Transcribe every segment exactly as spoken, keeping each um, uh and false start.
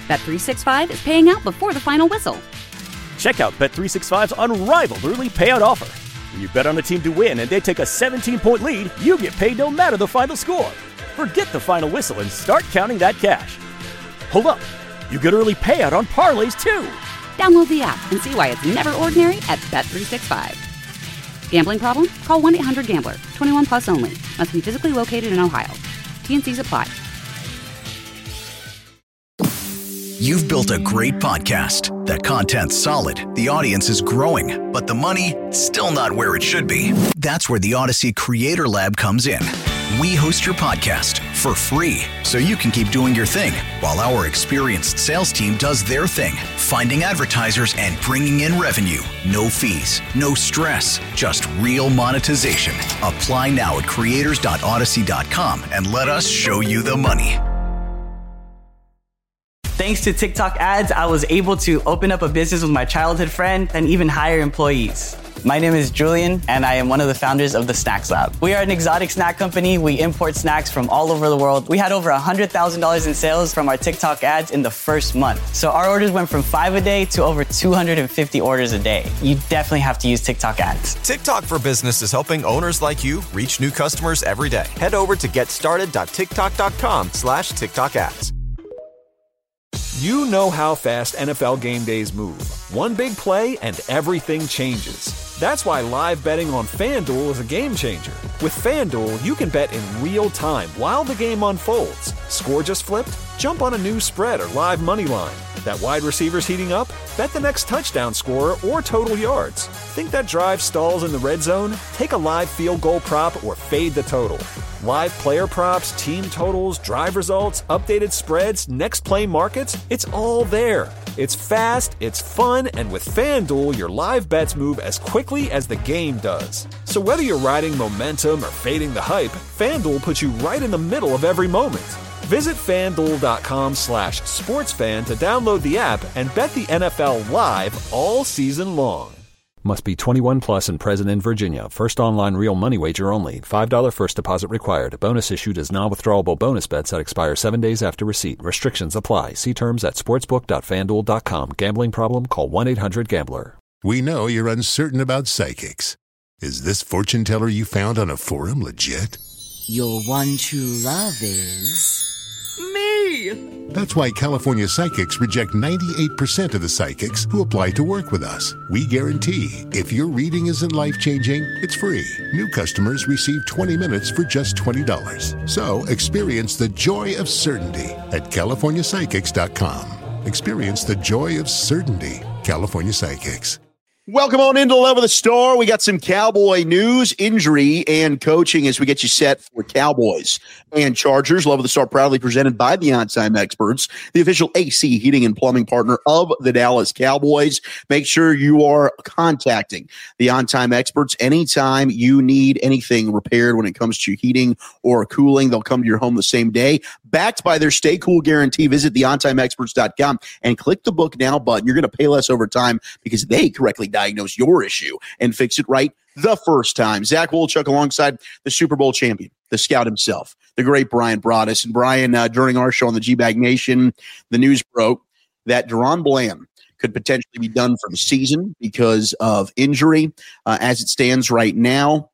Bet three sixty-five is paying out before the final whistle. Check out Bet three sixty-five's unrivaled early payout offer. When you bet on a team to win and they take a seventeen-point lead, you get paid no matter the final score. Forget the final whistle and start counting that cash. Hold up. You get early payout on parlays, too. Download the app and see why it's never ordinary at Bet three sixty-five. Gambling problem? Call one eight hundred gambler. twenty-one plus only. Must be physically located in Ohio. T N Cs apply. You've built a great podcast. The content's solid, the audience is growing, but the money, still not where it should be. That's where the Odyssey Creator Lab comes in. We host your podcast for free, so you can keep doing your thing, while our experienced sales team does their thing, finding advertisers and bringing in revenue. No fees, no stress, just real monetization. Apply now at creators dot odyssey dot com and let us show you the money. Thanks to TikTok ads, I was able to open up a business with my childhood friend and even hire employees. My name is Julian, and I am one of the founders of the Snacks Lab. We are an exotic snack company. We import snacks from all over the world. We had over one hundred thousand dollars in sales from our TikTok ads in the first month. So our orders went from five a day to over two hundred fifty orders a day. You definitely have to use TikTok ads. TikTok for Business is helping owners like you reach new customers every day. Head over to getstarted dot tiktok dot com slash TikTok ads. You know how fast N F L game days move. One big play and everything changes. That's why live betting on FanDuel is a game changer. With FanDuel, you can bet in real time while the game unfolds. Score just flipped? Jump on a new spread or live money line. That wide receiver's heating up? Bet the next touchdown scorer or total yards. Think that drive stalls in the red zone? Take a live field goal prop or fade the total. Live player props, team totals, drive results, updated spreads, next play markets, it's all there. It's fast, it's fun, and with FanDuel, your live bets move as quickly as the game does. So whether you're riding momentum or fading the hype, FanDuel puts you right in the middle of every moment. Visit FanDuel.com slash sportsfan to download the app and bet the N F L live all season long. Must be twenty-one plus and present in Virginia. First online real money wager only. five dollars first deposit required. Bonus issued as non-withdrawable bonus bets that expire seven days after receipt. Restrictions apply. See terms at sportsbook dot fan duel dot com. Gambling problem? Call one eight hundred gambler. We know you're uncertain about psychics. Is this fortune teller you found on a forum legit? Your one true love is... me! That's why California Psychics reject ninety-eight percent of the psychics who apply to work with us. We guarantee if your reading isn't life-changing, it's free. New customers receive twenty minutes for just twenty dollars. So experience the joy of certainty at california psychics dot com. Experience the joy of certainty. California Psychics. Welcome on into Love of the Star. We got some Cowboy news, injury, and coaching as we get you set for Cowboys and Chargers. Love of the Star proudly presented by the On Time Experts, the official A C heating and plumbing partner of the Dallas Cowboys. Make sure you are contacting the On Time Experts anytime you need anything repaired when it comes to heating or cooling. They'll come to your home the same day. Backed by their Stay Cool guarantee, visit the on time experts dot com and click the Book Now button. You're going to pay less over time because they correctly diagnose your issue and fix it right the first time. Zach Wolchuk alongside the Super Bowl champion, the scout himself, the great Brian Broaddus. And Brian, uh, during our show on the G-Bag Nation, the news broke that DaRon Bland could potentially be done for the season because of injury. Uh, as it stands right now,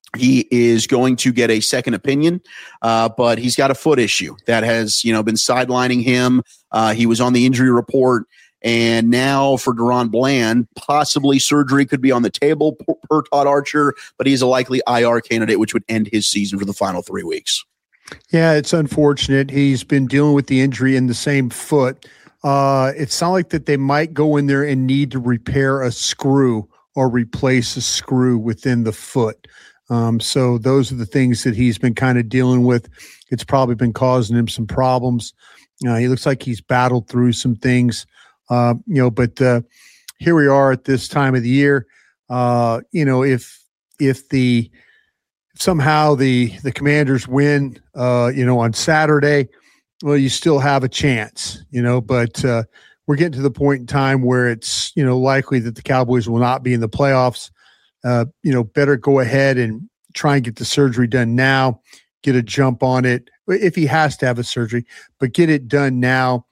he is going to get a second opinion, uh, but he's got a foot issue that has, you know, been sidelining him. Uh, he was on the injury report, and now for DaRon Bland, possibly surgery could be on the table per, per Todd Archer, but he's a likely I R candidate, which would end his season for the final three weeks. Yeah, it's unfortunate. He's been dealing with the injury in the same foot. Uh, it sounds like that they might go in there and need to repair a screw or replace a screw within the foot. Um, so those are the things that he's been kind of dealing with. It's probably been causing him some problems. Uh, he looks like he's battled through some things, uh, you know, but uh, here we are at this time of the year. Uh, you know, if if the if somehow the the Commanders win, uh, you know, on Saturday, well, you still have a chance, you know, but uh, we're getting to the point in time where it's, you know, likely that the Cowboys will not be in the playoffs. Uh, you know, better go ahead and try and get the surgery done now, get a jump on it if he has to have a surgery, but get it done now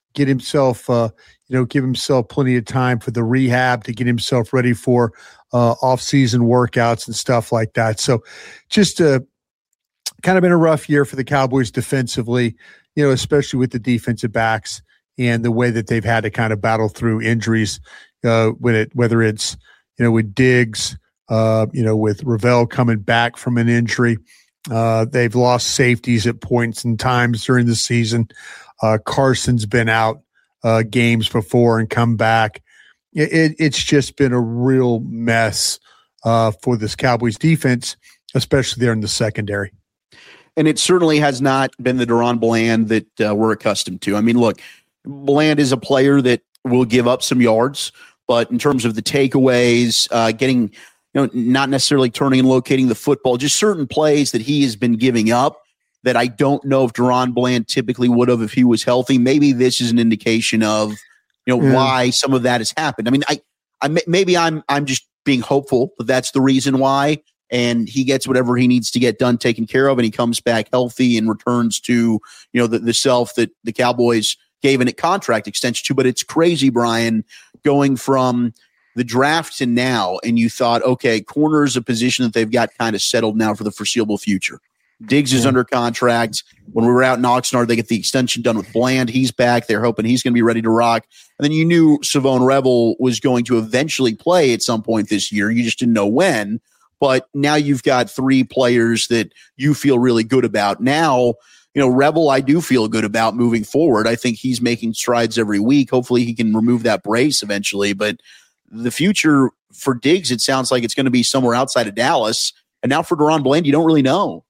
get himself, uh, you know, give himself plenty of time for the rehab to get himself ready for uh, off-season workouts and stuff like that. So just uh, kind of been a rough year for the Cowboys defensively, you know, especially with the defensive backs and the way that they've had to kind of battle through injuries, uh, when it, whether it's, you know, with Diggs, uh, you know, with Ravel coming back from an injury. Uh, they've lost safeties at points and times during the season. Uh, Carson's been out uh, games before and come back. It, it, it's just been a real mess uh, for this Cowboys defense, especially there in the secondary. And it certainly has not been the DaRon Bland that uh, we're accustomed to. I mean, look, Bland is a player that will give up some yards, but in terms of the takeaways, uh, getting, you know, not necessarily turning and locating the football, just certain plays that he has been giving up that I don't know if DaRon Bland typically would have if he was healthy. Maybe this is an indication of, you know, yeah. why some of that has happened. I mean, I, I maybe I'm I'm just being hopeful that that's the reason why, and he gets whatever he needs to get done taken care of, and he comes back healthy and returns to, you know, the, the self that the Cowboys gave a contract extension to. But it's crazy, Brian, going from the draft to now, and you thought, okay, corner is a position that they've got kind of settled now for the foreseeable future. Diggs is yeah. under contract. When we were out in Oxnard, they get the extension done with Bland. He's back. They're hoping he's going to be ready to rock. And then you knew Savone Revel was going to eventually play at some point this year. You just didn't know when. But now you've got three players that you feel really good about. Now, you know, Revel, I do feel good about moving forward. I think he's making strides every week. Hopefully he can remove that brace eventually. But the future for Diggs, it sounds like it's going to be somewhere outside of Dallas. And now for DaRon Bland, you don't really know.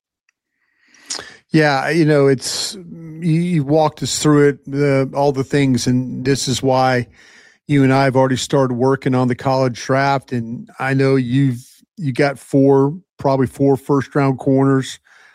Yeah, you know, it's you, you walked us through it, the, all the things, and this is why you and I have already started working on the college draft. And I know you've you got four, probably four first round corners,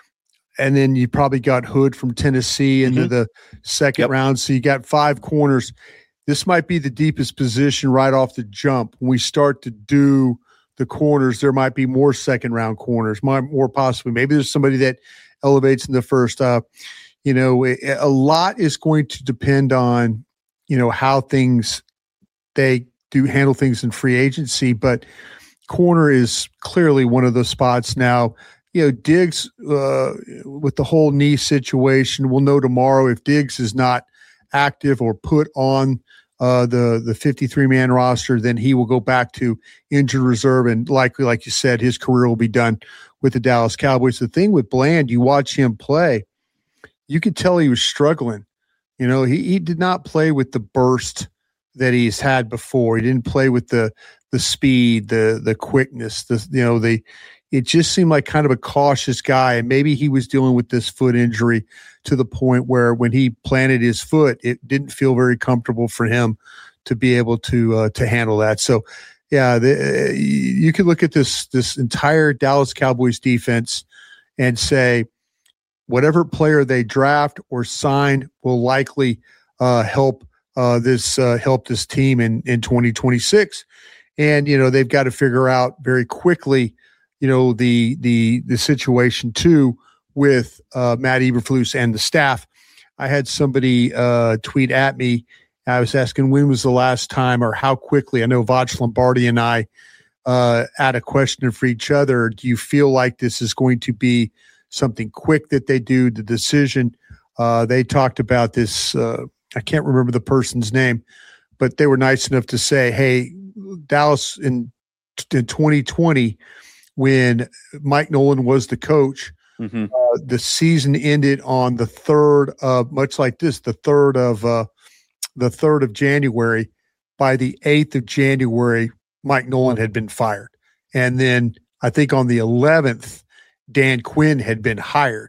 and then you probably got Hood from Tennessee into mm-hmm. the second yep. round. So you got five corners. This might be the deepest position right off the jump. When we start to do the corners, there might be more second round corners, more possibly. Maybe there's somebody that elevates in the first. Uh, you know, a lot is going to depend on, you know, how things they do handle things in free agency, but corner is clearly one of those spots now. You know, Diggs uh, with the whole knee situation, we'll know tomorrow if Diggs is not active or put on uh, the the fifty-three man roster, then he will go back to injured reserve, and likely, like you said, his career will be done with the Dallas Cowboys. The thing with Bland, you watch him play, you could tell he was struggling. You know, he, he did not play with the burst that he's had before. He didn't play with the the speed, the the quickness, the you know, the it just seemed like kind of a cautious guy. And maybe he was dealing with this foot injury to the point where when he planted his foot, it didn't feel very comfortable for him to be able to uh, to handle that. So yeah, the, you could look at this this entire Dallas Cowboys defense and say whatever player they draft or sign will likely uh, help uh, this uh, help this team in in twenty twenty-six. And you know they've got to figure out very quickly, you know, the the the situation too with uh, Matt Eberflus and the staff. I had somebody uh, tweet at me. I was asking when was the last time or how quickly. I know Vaj Lombardi and I uh, had a question for each other. Do you feel like this is going to be something quick that they do, the decision? Uh, they talked about this. Uh, I can't remember the person's name, but they were nice enough to say, hey, Dallas in, in twenty twenty, when Mike Nolan was the coach, mm-hmm. uh, the season ended on the third of, much like this, the third of uh, the third of January. By the eighth of January, Mike Nolan had been fired. And then I think on the eleventh, Dan Quinn had been hired.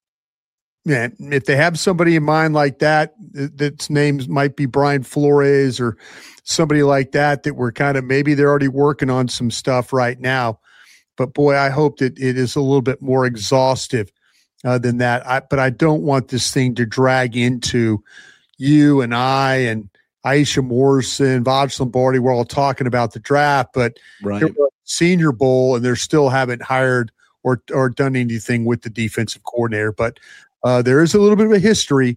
Man, if they have somebody in mind like that, that's names might be Brian Flores or somebody like that, that we're kind of, maybe they're already working on some stuff right now. But boy, I hope that it is a little bit more exhaustive uh, than that. I, but I don't want this thing to drag into you and I and Aisha Morrison, Vaj Lombardi. We're all talking about the draft, but right. Senior Bowl, and they still haven't hired or or done anything with the defensive coordinator. But uh, there is a little bit of a history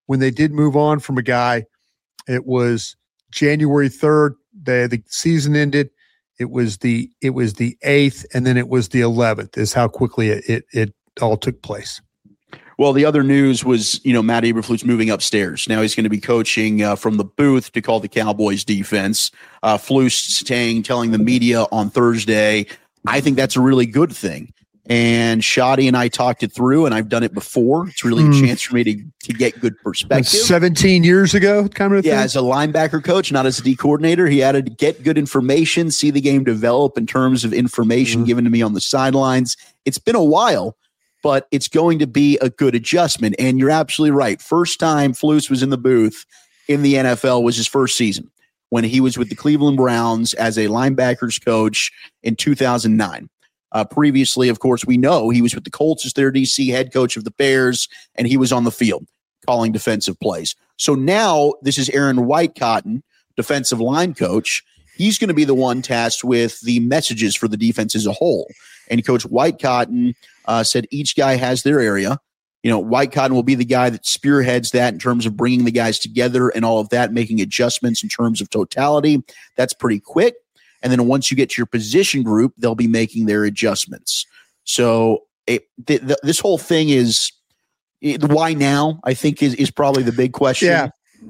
when they did move on from a guy, it was January third. The the season ended. It was the it was the eighth, and then it was the eleventh. Is how quickly it it, it all took place. Well, the other news was, you know, Matt Eberflus moving upstairs. Now he's going to be coaching uh, from the booth to call the Cowboys defense. Uh, Flus staying, telling the media on Thursday, I think that's a really good thing. And Shadi and I talked it through, and I've done it before. It's really mm. a chance for me to, to get good perspective. seventeen years ago, kind of yeah, thing? As a linebacker coach, not as a D coordinator, he had to get good information, see the game develop in terms of information mm. given to me on the sidelines. It's been a while, but it's going to be a good adjustment. And you're absolutely right. First time Flus was in the booth in the N F L was his first season when he was with the Cleveland Browns as a linebackers coach in two thousand nine. Uh, previously, of course, we know he was with the Colts as their D C, head coach of the Bears, and he was on the field calling defensive plays. So now this is Aaron Whitecotton, defensive line coach. He's going to be the one tasked with the messages for the defense as a whole. And Coach Whitecotton uh, said each guy has their area. You know, Whitecotton will be the guy that spearheads that in terms of bringing the guys together and all of that, making adjustments in terms of totality. That's pretty quick. And then once you get to your position group, they'll be making their adjustments. So it, th- th- this whole thing is it, why now, I think, is, is probably the big question. Yeah.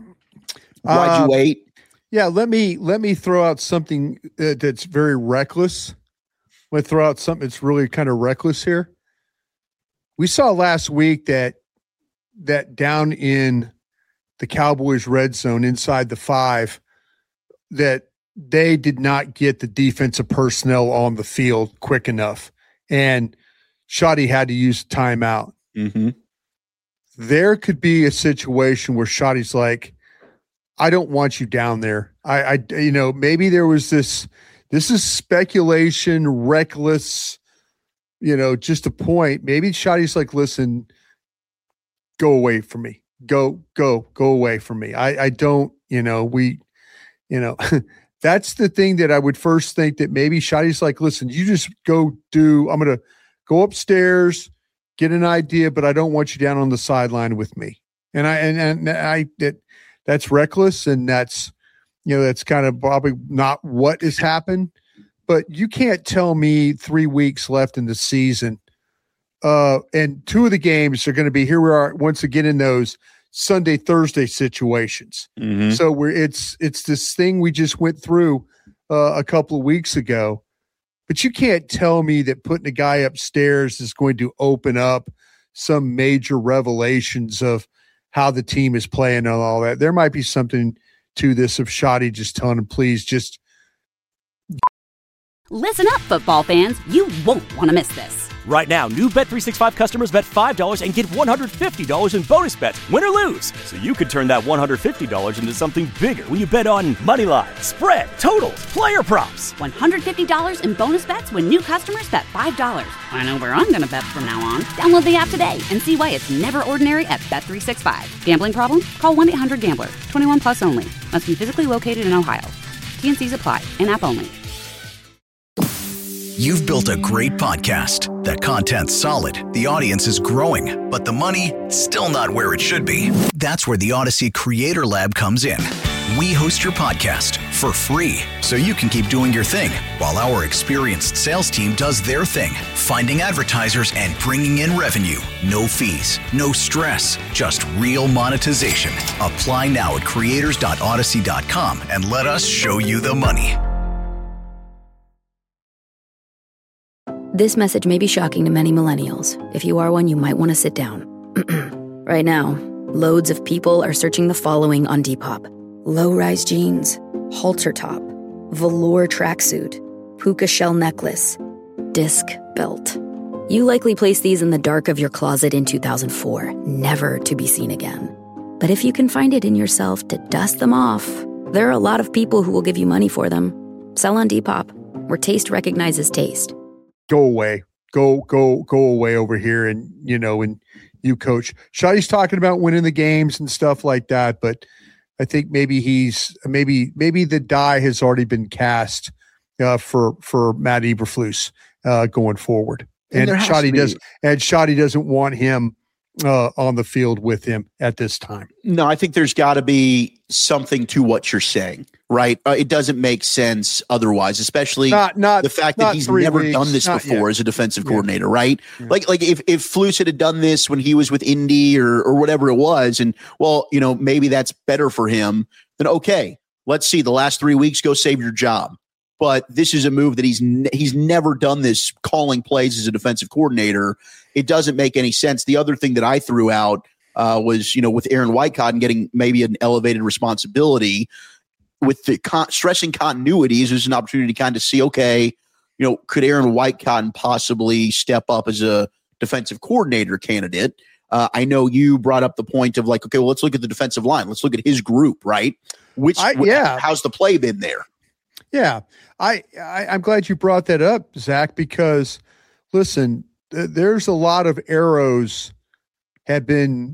Why'd you uh, wait? Yeah, let me let me throw out something uh, that's very reckless. I'm going to throw out something that's really kind of reckless here. We saw last week that that down in the Cowboys red zone inside the five, that they did not get the defensive personnel on the field quick enough, and Shadi had to use timeout. Mm-hmm. There could be a situation where Shadi's like, I don't want you down there. I, I, you know, maybe there was this, this is speculation, reckless, you know, just a point. Maybe Shadi's like, listen, go away from me. Go, go, go away from me. I, I don't, you know, we, you know, that's the thing that I would first think that maybe Shadi's like, listen, you just go do, I'm going to go upstairs, get an idea, but I don't want you down on the sideline with me. And I, and, and I, that, that's reckless. And that's, you know, that's kind of probably not what has happened, but you can't tell me three weeks left in the season. Uh, and two of the games are going to be, here we are once again in those Sunday, Thursday situations. Mm-hmm. So we're, it's, it's this thing we just went through uh, a couple of weeks ago, but you can't tell me that putting a guy upstairs is going to open up some major revelations of how the team is playing and all that. There might be something to this of Shadi just telling him, please just. Listen up, football fans. You won't want to miss this. Right now, new Bet three sixty-five customers bet five dollars and get one hundred fifty dollars in bonus bets, win or lose. So you could turn that one hundred fifty dollars into something bigger when you bet on money line, spread, totals, player props. one hundred fifty dollars in bonus bets when new customers bet five dollars. I know where I'm going to bet from now on. Download the app today and see why it's never ordinary at Bet three sixty-five. Gambling problem? Call one eight hundred gambler. twenty-one plus only. Must be physically located in Ohio. T N Cs apply. In-app only. You've built a great podcast. That content's solid, the audience is growing, but the money, still not where it should be. That's where the Odyssey Creator Lab comes in. We host your podcast for free, so you can keep doing your thing, while our experienced sales team does their thing, finding advertisers and bringing in revenue. No fees, no stress, just real monetization. Apply now at creators dot odyssey dot com and let us show you the money. This message may be shocking to many millennials. If you are one, you might want to sit down. Right now, loads of people are searching the following on Depop. Low-rise jeans, halter top, velour tracksuit, puka shell necklace, disc belt. You likely placed these in the dark of your closet in two thousand four, never to be seen again. But if you can find it in yourself to dust them off, there are a lot of people who will give you money for them. Sell on Depop, where taste recognizes taste. Go away, go, go, go away over here. And, you know, and you coach. Shadi's talking about winning the games and stuff like that. But I think maybe he's, maybe, maybe the die has already been cast uh, for, for Matt Eberflus uh, going forward. And, and Shadi does, and Shadi doesn't want him uh, on the field with him at this time. No, I think there's got to be something to what you're saying, right? Uh, it doesn't make sense otherwise, especially not, not, the fact that he's never weeks, done this before yet. As a defensive yeah. coordinator, right? Yeah. Like, like if if Flus had done this when he was with Indy or or whatever it was, and well, you know, maybe that's better for him. Then okay, let's see. The last three weeks, go save your job. But this is a move that he's ne- he's never done this, calling plays as a defensive coordinator. It doesn't make any sense. The other thing that I threw out uh, was, you know, with Aaron Whitecotton getting maybe an elevated responsibility with the con- stressing continuities, there's an opportunity to kind of see, okay, you know, could Aaron Whitecotton possibly step up as a defensive coordinator candidate? Uh, I know you brought up the point of like, okay, well, let's look at the defensive line. Let's look at his group, right? Which, I, yeah. how's the play been there? Yeah, I, I I'm glad you brought that up, Zach, because listen, th- there's a lot of arrows have been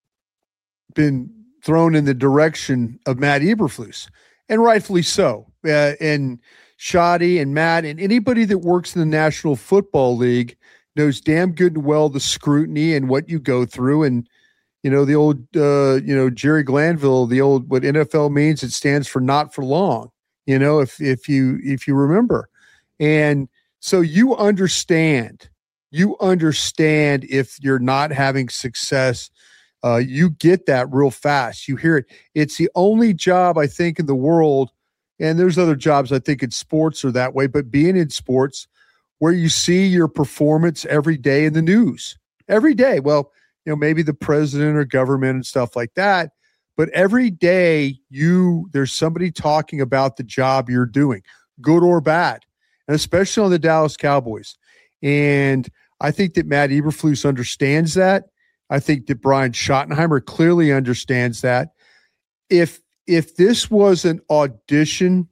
been thrown in the direction of Matt Eberflus, and rightfully so. Uh, and Shoddy and Matt and anybody that works in the National Football League knows damn good and well the scrutiny and what you go through. And you know the old uh, you know Jerry Glanville, the old what N F L means, it stands for not for long. You know, if if you if you remember, and so you understand, you understand if you're not having success, uh, you get that real fast. You hear it. It's the only job I think in the world, and there's other jobs I think in sports are that way, but being in sports where you see your performance every day in the news, every day. Well, you know, maybe the president or government and stuff like that. But every day you there's somebody talking about the job you're doing, good or bad, and especially on the Dallas Cowboys. And I think that Matt Eberflus understands that. I think that Brian Schottenheimer clearly understands that. If if this was an audition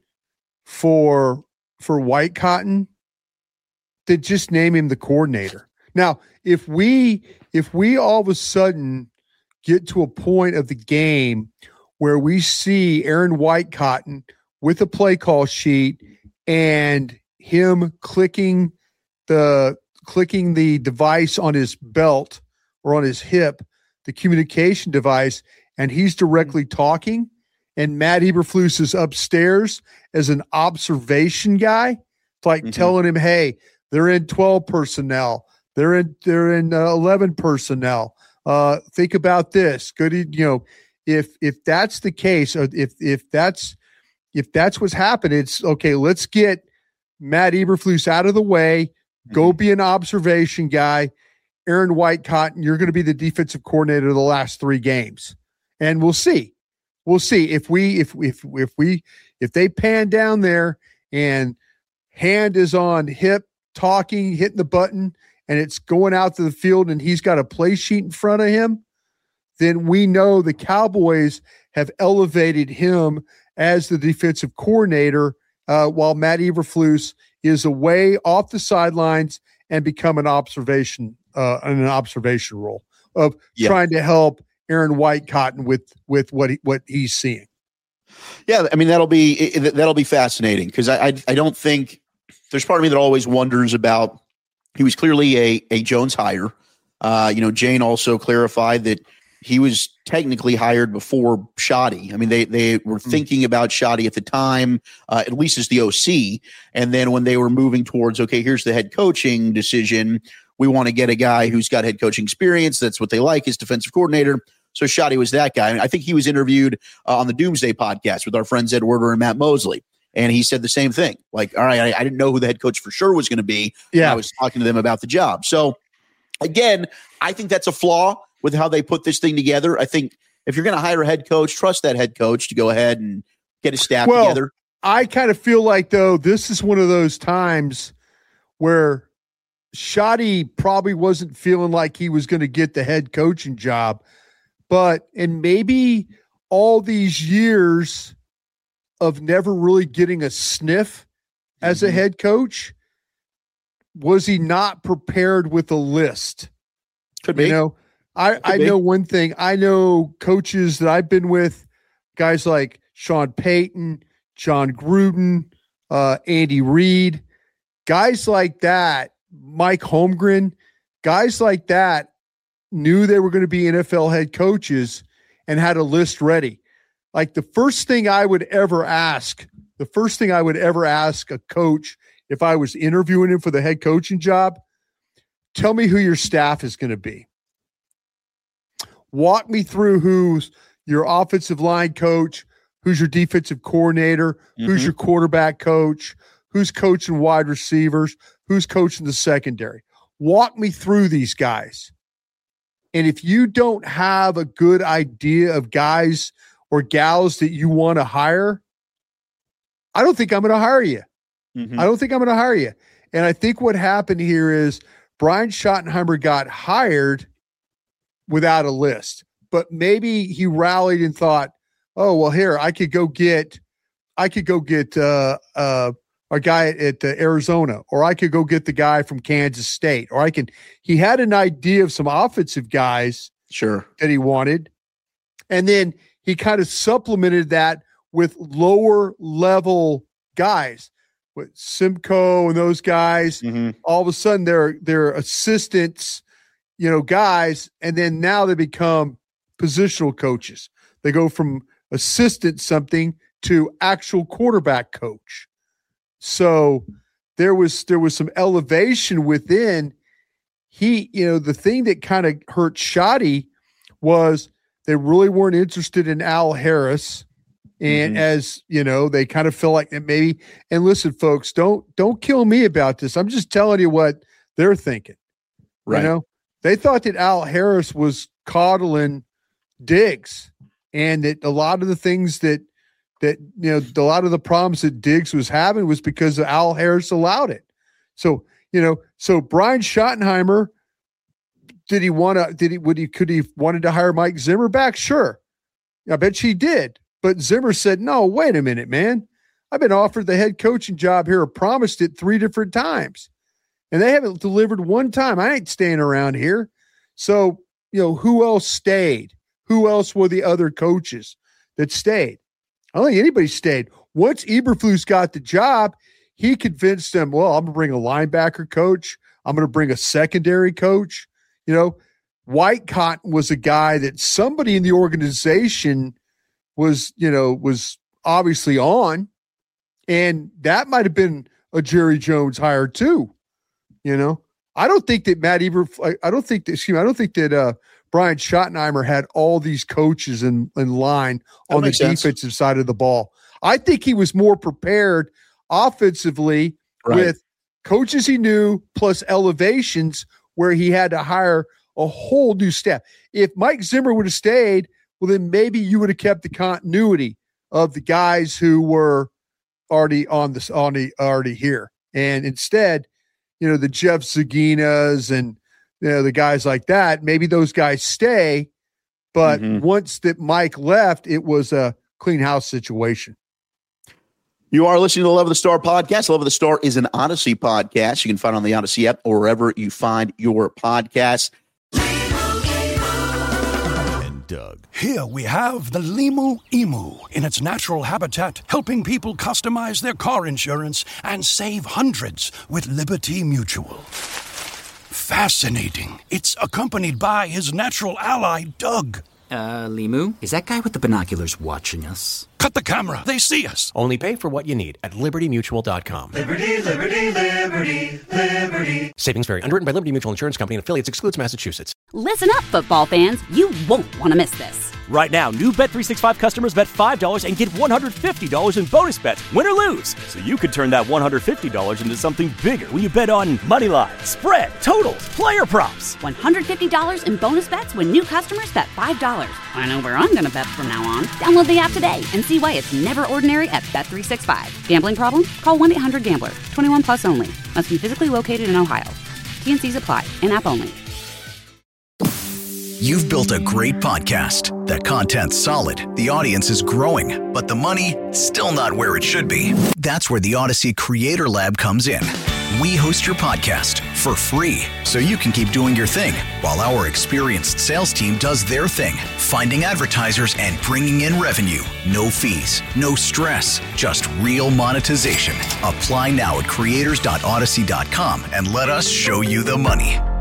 for for Whitecotton, then just name him the coordinator. Now, if we if we all of a sudden get to a point of the game where we see Aaron Whitecotton with a play call sheet and him clicking the clicking the device on his belt or on his hip, the communication device, and he's directly talking, and Matt Eberflus is upstairs as an observation guy, like mm-hmm. telling him, hey, they're in twelve personnel, they're in they're in uh, eleven personnel. Uh, think about this. Good, you know, if if that's the case, or if if that's if that's what's happening, it's okay. Let's get Matt Eberflus out of the way. Go be an observation guy. Aaron Whitecotton, you're going to be the defensive coordinator of the last three games, and we'll see. We'll see if we if if if we if they pan down there and hand is on hip, talking, hitting the button, and it's going out to the field and he's got a play sheet in front of him, then we know the Cowboys have elevated him as the defensive coordinator uh, while Matt Eberflus is away off the sidelines and become an observation uh, in an observation role of yeah. trying to help Aaron Whitecotton with with what he, what he's seeing. Yeah, I mean that'll be that'll be fascinating because I, I I don't think there's part of me that always wonders about. He was clearly a, a Jones hire. Uh, you know, Jane also clarified that he was technically hired before Shoddy. I mean, they they were thinking about Shoddy at the time, uh, at least as the O C. And then when they were moving towards, okay, here's the head coaching decision, we want to get a guy who's got head coaching experience. That's what they like, is defensive coordinator. So Shoddy was that guy. I mean, I think he was interviewed uh, on the Doomsday podcast with our friends Ed Werder and Matt Mosley. And he said the same thing. Like, all right, I, I didn't know who the head coach for sure was going to be. Yeah. I was talking to them about the job. So, again, I think that's a flaw with how they put this thing together. I think if you're going to hire a head coach, trust that head coach to go ahead and get his staff well, together. I kind of feel like, though, this is one of those times where Shoddy probably wasn't feeling like he was going to get the head coaching job. But, and maybe all these years of never really getting a sniff as a head coach, was he not prepared with a list? Could be. You know, I, I know one thing. I know coaches that I've been with, guys like Sean Payton, John Gruden, uh, Andy Reid, guys like that, Mike Holmgren, guys like that knew they were going to be N F L head coaches and had a list ready. Like the first thing I would ever ask, the first thing I would ever ask a coach if I was interviewing him for the head coaching job, tell me who your staff is going to be. Walk me through who's your offensive line coach, who's your defensive coordinator, mm-hmm. who's your quarterback coach, who's coaching wide receivers, who's coaching the secondary. Walk me through these guys. And if you don't have a good idea of guys or gals that you want to hire, I don't think I'm going to hire you. Mm-hmm. I don't think I'm going to hire you. And I think what happened here is Brian Schottenheimer got hired without a list, but maybe he rallied and thought, oh, well, here, I could go get, I could go get uh, uh, a guy at uh, Arizona, or I could go get the guy from Kansas State, or I can, he had an idea of some offensive guys sure that he wanted. And then he kind of supplemented that with lower level guys, with Simcoe and those guys. Mm-hmm. All of a sudden they're, they're assistants, you know, guys. And then now they become positional coaches. They go from assistant something to actual quarterback coach. So there was, there was some elevation within. He, you know, the thing that kind of hurt Schotty was they really weren't interested in Al Harris. And mm-hmm. as you know, they kind of feel like that maybe, and listen, folks, don't, don't kill me about this. I'm just telling you what they're thinking. Right. You know, they thought that Al Harris was coddling Diggs, and that a lot of the things that, that, you know, a lot of the problems that Diggs was having was because Al Harris allowed it. So, you know, so Brian Schottenheimer, did he want to, did he, would he, could he wanted to hire Mike Zimmer back? Sure. I bet she did. But Zimmer said, no, wait a minute, man. I've been offered the head coaching job here, or promised it three different times, and they haven't delivered one time. I ain't staying around here. So, you know, who else stayed? Who else were the other coaches that stayed? I don't think anybody stayed. Once Eberflus got the job, he convinced them, well, I'm going to bring a linebacker coach. I'm going to bring a secondary coach. You know, White Cotton was a guy that somebody in the organization was, you know, was obviously on, and that might have been a Jerry Jones hire too. You know, I don't think that Matt Eberflus, I don't think that, excuse me, I don't think that uh, Brian Schottenheimer had all these coaches in, in line that on the sense. defensive side of the ball. I think he was more prepared offensively right. with coaches he knew plus elevations where he had to hire a whole new staff. If Mike Zimmer would have stayed, well, then maybe you would have kept the continuity of the guys who were already on this, on the, already here. And instead, you know, the Jeff Zaginas and, you know, the guys like that, maybe those guys stay. But mm-hmm. once that Mike left, it was a clean house situation. You are listening to the Love of the Star podcast. Love of the Star is an Odyssey podcast. You can find it on the Odyssey app or wherever you find your podcasts. Doug. Here we have the Limu Emu in its natural habitat, helping people customize their car insurance and save hundreds with Liberty Mutual. Fascinating. It's accompanied by his natural ally, Doug. Uh, Limu? Is that guy with the binoculars watching us? Cut the camera. They see us. Only pay for what you need at liberty mutual dot com. Liberty, liberty, liberty, liberty. Savings vary. Underwritten by Liberty Mutual Insurance Company and affiliates. Excludes Massachusetts. Listen up, football fans. You won't want to miss this. Right now, new Bet three sixty-five customers bet five dollars and get one hundred fifty dollars in bonus bets, win or lose. So you could turn that one hundred fifty dollars into something bigger when you bet on money line, spread, totals, player props. one hundred fifty dollars in bonus bets when new customers bet five dollars. I know where I'm going to bet from now on. Download the app today and see why it's never ordinary at Bet three sixty-five. Gambling problem? Call one eight hundred gambler. twenty-one plus only. Must be physically located in Ohio. T N Cs apply. In-app only. You've built a great podcast. That content's solid. The audience is growing. But the money, still not where it should be. That's where the Odyssey Creator Lab comes in. We host your podcast for free, so you can keep doing your thing while our experienced sales team does their thing, finding advertisers and bringing in revenue. No fees, no stress, just real monetization. Apply now at creators dot odyssey dot com and let us show you the money.